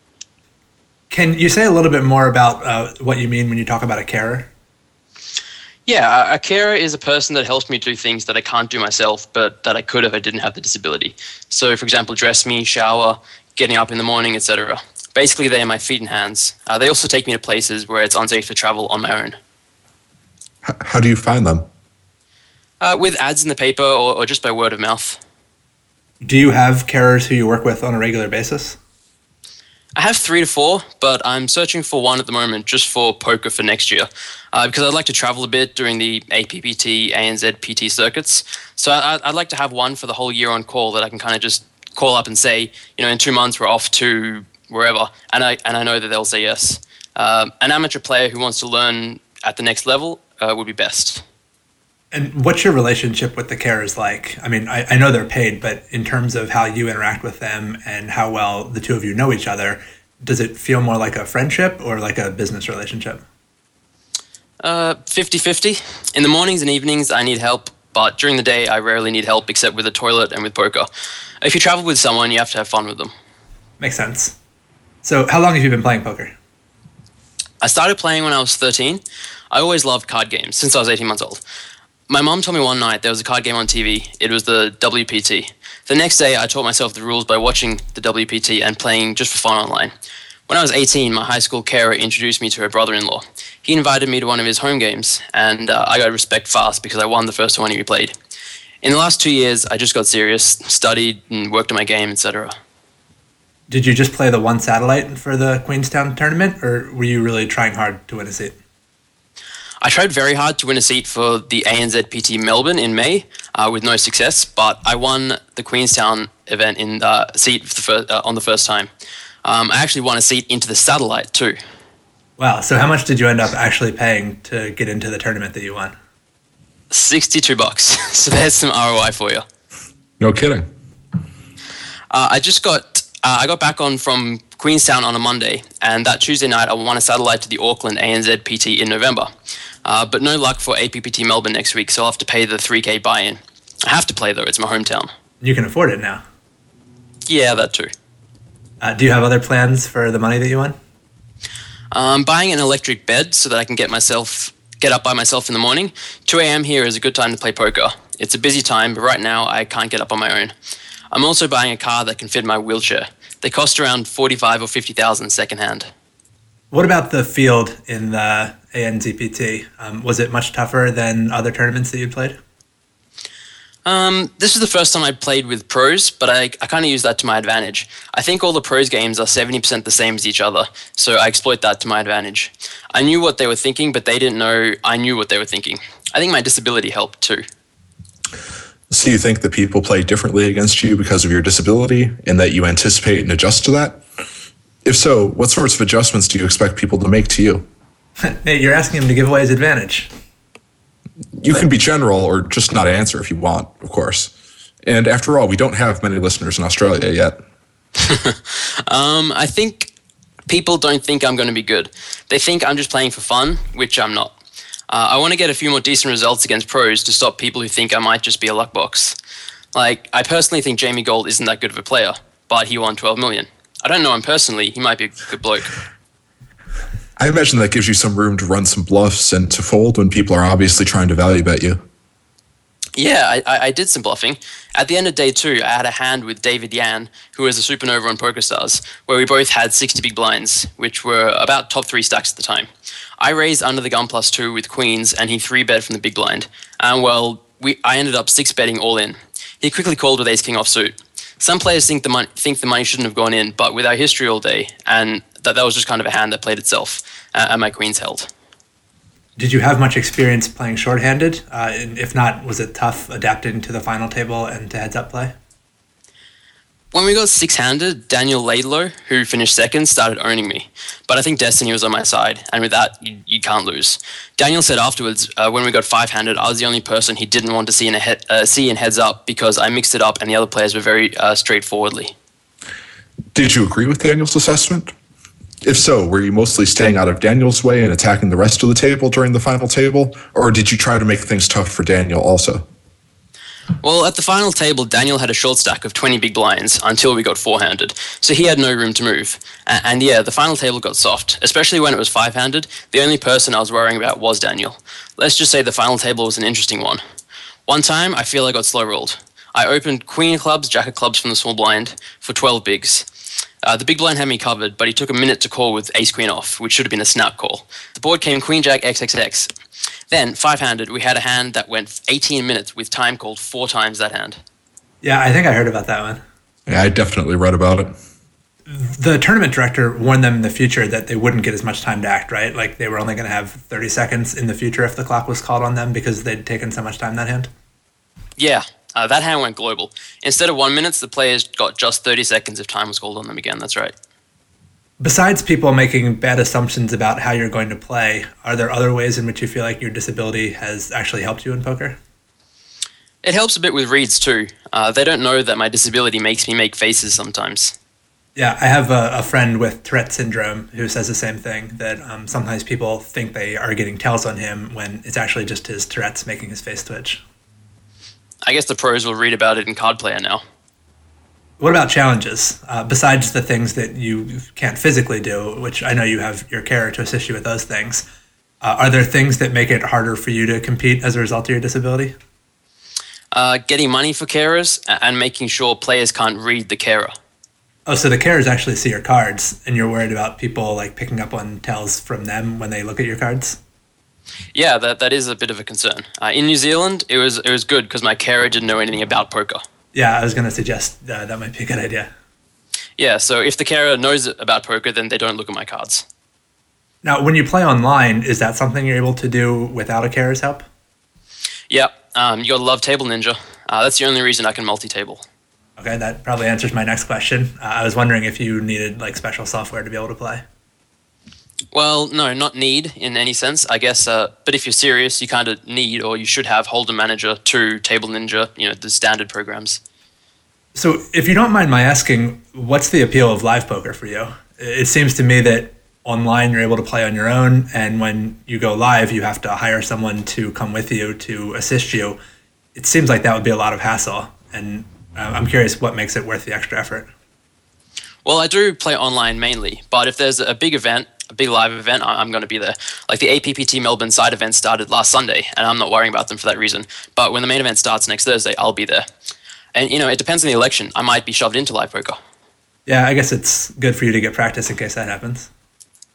Can you say a little bit more about uh, what you mean when you talk about a carer? Yeah, a carer is a person that helps me do things that I can't do myself, but that I could if I didn't have the disability. So, for example, dress me, shower, getting up in the morning, et cetera. Basically, they are my feet and hands. Uh, they also take me to places where it's unsafe to travel on my own. H- how do you find them? Uh, with ads in the paper or, or just by word of mouth. Do you have carers who you work with on a regular basis? I have three to four, but I'm searching for one at the moment just for poker for next year uh, because I'd like to travel a bit during the A P P T, A N Z P T circuits. So I, I'd like to have one for the whole year on call that I can kind of just call up and say, you know, in two months we're off to wherever, and I and I know that they'll say yes. Um, an amateur player who wants to learn at the next level uh, would be best. And what's your relationship with the carers like? I mean, I, I know they're paid, but in terms of how you interact with them and how well the two of you know each other, does it feel more like a friendship or like a business relationship? Uh, fifty-fifty. In the mornings and evenings, I need help, but during the day, I rarely need help except with the toilet and with poker. If you travel with someone, you have to have fun with them. Makes sense. So how long have you been playing poker? I started playing when I was thirteen. I always loved card games since I was eighteen months old. My mom told me one night there was a card game on T V. It was the W P T. The next day, I taught myself the rules by watching the W P T and playing just for fun online. When I was eighteen, my high school carer introduced me to her brother-in-law. He invited me to one of his home games, and uh, I got respect fast because I won the first one he played. In the last two years, I just got serious, studied, and worked on my game, et cetera. Did you just play the one satellite for the Queenstown tournament, or were you really trying hard to win a seat? I tried very hard to win a seat for the A N Z P T Melbourne in May uh, with no success, but I won the Queenstown event in uh, seat for the fir- uh, on the first time. Um, I actually won a seat into the satellite too. Wow, so how much did you end up actually paying to get into the tournament that you won? sixty-two bucks. So there's some R O I for you. No kidding. Uh, I just got, uh, I got back on from Queenstown on a Monday, and that Tuesday night I won a satellite to the Auckland A N Z P T in November. Uh, but no luck for A P P T Melbourne next week, so I'll have to pay the three K buy-in. I have to play though, it's my hometown. You can afford it now. Yeah, that too. Uh, do you have other plans for the money that you won? Um, buying an electric bed so that I can get myself, get up by myself in the morning. two a.m. here is a good time to play poker. It's a busy time, but right now I can't get up on my own. I'm also buying a car that can fit my wheelchair. They cost around forty-five or fifty thousand secondhand. What about the field in the A N Z P T. Um, was it much tougher than other tournaments that you'd played? Um, this was the first time I played with pros, but I, I kind of use that to my advantage. I think all the pros games are seventy percent the same as each other, so I exploit that to my advantage. I knew what they were thinking, but they didn't know I knew what they were thinking. I think my disability helped too. So you think that people play differently against you because of your disability and that you anticipate and adjust to that? If so, what sorts of adjustments do you expect people to make to you? Nate, you're asking him to give away his advantage. You can be general or just not answer if you want, of course. And after all, we don't have many listeners in Australia yet. um, I think people don't think I'm going to be good. They think I'm just playing for fun, which I'm not. Uh, I want to get a few more decent results against pros to stop people who think I might just be a luck box. Like, I personally think Jamie Gold isn't that good of a player, but he won twelve million. I don't know him personally. He might be a good bloke. I imagine that gives you some room to run some bluffs and to fold when people are obviously trying to value bet you. Yeah, I, I, I did some bluffing. At the end of day two, I had a hand with David Yan, who was a supernova on PokerStars, where we both had sixty big blinds, which were about top three stacks at the time. I raised under the gun plus two with queens, and he three bet from the big blind. And well, we I ended up six betting all in. He quickly called with ace king offsuit. Some players think the money think the money shouldn't have gone in, but with our history all day, and that that was just kind of a hand that played itself, uh, and my queens held. Did you have much experience playing shorthanded? Uh, and if not, was it tough adapting to the final table and to heads-up play? When we got six-handed, Daniel Laidlow, who finished second, started owning me. But I think destiny was on my side, and with that, you, you can't lose. Daniel said afterwards, uh, when we got five-handed, I was the only person he didn't want to see in, a he- uh, see in heads-up because I mixed it up and the other players were very uh, straightforwardly. Did you agree with Daniel's assessment? If so, were you mostly staying out of Daniel's way and attacking the rest of the table during the final table, or did you try to make things tough for Daniel also? Well, at the final table, Daniel had a short stack of twenty big blinds until we got four-handed, so he had no room to move. And, and yeah, the final table got soft, especially when it was five-handed. The only person I was worrying about was Daniel. Let's just say the final table was an interesting one. One time, I feel I got slow-rolled. I opened queen of clubs, jack of clubs from the small blind for twelve bigs. Uh, the big blind had me covered, but he took a minute to call with ace-queen off, which should have been a snap call. The board came queen-jack X X X. Then, five-handed, we had a hand that went eighteen minutes with time called four times that hand. Yeah, I think I heard about that one. Yeah, I definitely read about it. The tournament director warned them in the future that they wouldn't get as much time to act, right? Like they were only going to have thirty seconds in the future if the clock was called on them because they'd taken so much time that hand? Yeah. Uh, that hand went global. Instead of one minute, the players got just thirty seconds if time was called on them again. That's right. Besides people making bad assumptions about how you're going to play, are there other ways in which you feel like your disability has actually helped you in poker? It helps a bit with reads too. Uh, they don't know that my disability makes me make faces sometimes. Yeah, I have a, a friend with Tourette syndrome who says the same thing, that um, sometimes people think they are getting tells on him when it's actually just his Tourette's making his face twitch. I guess the pros will read about it in Card Player now. What about challenges? Uh, besides the things that you can't physically do, which I know you have your carer to assist you with those things, uh, are there things that make it harder for you to compete as a result of your disability? Uh, getting money for carers and making sure players can't read the carer. Oh, so the carers actually see your cards, and you're worried about people like picking up on tells from them when they look at your cards? Yeah, that that is a bit of a concern. Uh, in New Zealand, it was it was good because my carer didn't know anything about poker. Yeah, I was going to suggest uh, that might be a good idea. Yeah, so if the carer knows about poker, then they don't look at my cards. Now, when you play online, is that something you're able to do without a carer's help? Yeah, um, you gotta love Table Ninja. Uh, that's the only reason I can multi-table. Okay, that probably answers my next question. Uh, I was wondering if you needed like special software to be able to play. Well, no, not need in any sense, I guess. Uh, but if you're serious, you kind of need or you should have Hold'em Manager two, Table Ninja, you know, the standard programs. So if you don't mind my asking, what's the appeal of live poker for you? It seems to me that online you're able to play on your own, and when you go live, you have to hire someone to come with you to assist you. It seems like that would be a lot of hassle, and uh, I'm curious what makes it worth the extra effort. Well, I do play online mainly, but if there's a big event, a big live event, I'm going to be there. Like the A P P T Melbourne side event started last Sunday, and I'm not worrying about them for that reason. But when the main event starts next Thursday, I'll be there. And, you know, it depends on the election. I might be shoved into live poker. Yeah, I guess it's good for you to get practice in case that happens.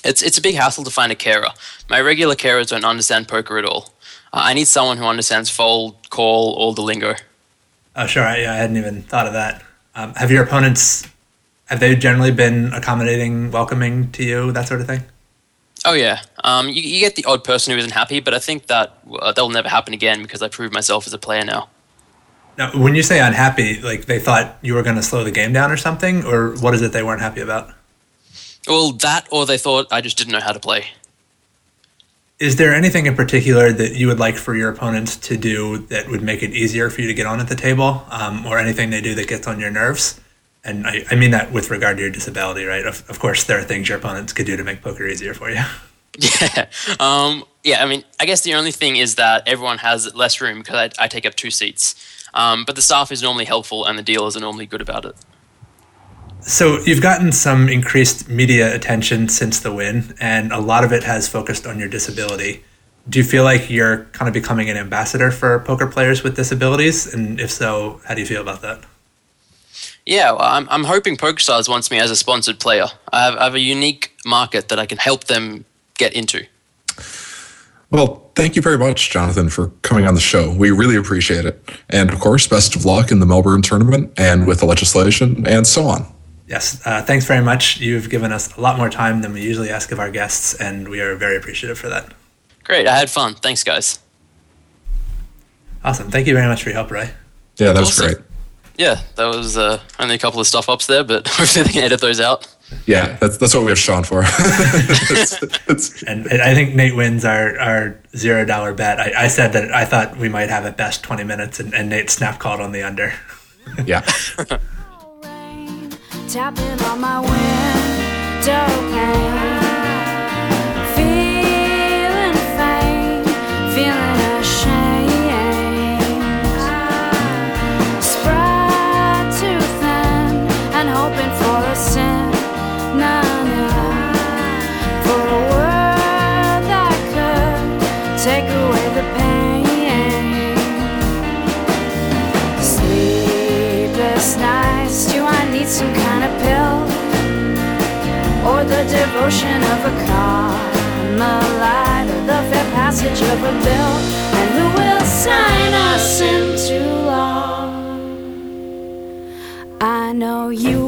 It's it's a big hassle to find a carer. My regular carers don't understand poker at all. Uh, I need someone who understands fold, call, all the lingo. Oh, sure. I, I hadn't even thought of that. Um, have your opponents, have they generally been accommodating, welcoming to you, that sort of thing? Oh, yeah. Um, you, you get the odd person who isn't happy, but I think that uh, that'll never happen again because I proved myself as a player now. Now, when you say unhappy, like they thought you were going to slow the game down or something, or what is it they weren't happy about? Well, that or they thought I just didn't know how to play. Is there anything in particular that you would like for your opponents to do that would make it easier for you to get on at the table, um, or anything they do that gets on your nerves? And I, I mean that with regard to your disability, right? Of, of course, there are things your opponents could do to make poker easier for you. Yeah. Um, yeah, I mean, I guess the only thing is that everyone has less room because I, I take up two seats. Um, but the staff is normally helpful and the dealers are normally good about it. So you've gotten some increased media attention since the win, and a lot of it has focused on your disability. Do you feel like you're kind of becoming an ambassador for poker players with disabilities? And if so, how do you feel about that? Yeah, well, I'm, I'm hoping PokerStars wants me as a sponsored player. I have, I have a unique market that I can help them get into. Well, thank you very much, Jonathan, for coming on the show. We really appreciate it. And of course, best of luck in the Melbourne tournament and with the legislation and so on. Yes, uh, thanks very much. You've given us a lot more time than we usually ask of our guests, and we are very appreciative for that. Great, I had fun. Thanks, guys. Awesome. Thank you very much for your help, Ray. Yeah, that was Awesome. great. Yeah, that was uh, only a couple of stuff ups there, but hopefully they can edit those out. Yeah, that's that's what we have Sean for. it's, it's, And I think Nate wins our, our zero dollar bet. I, I said that I thought we might have at best twenty minutes, and, and Nate snap called on the under. yeah. Tapping on my window pane, feeling faint, feeling ashamed, spread too thin and hoping for a sin, nah, nah, for a word that could take away the pain. Sleepless nights, do I need some kind of pill, or the devotion of a Carmelite, or the fair passage of a bill, and who will sign us into law? I know you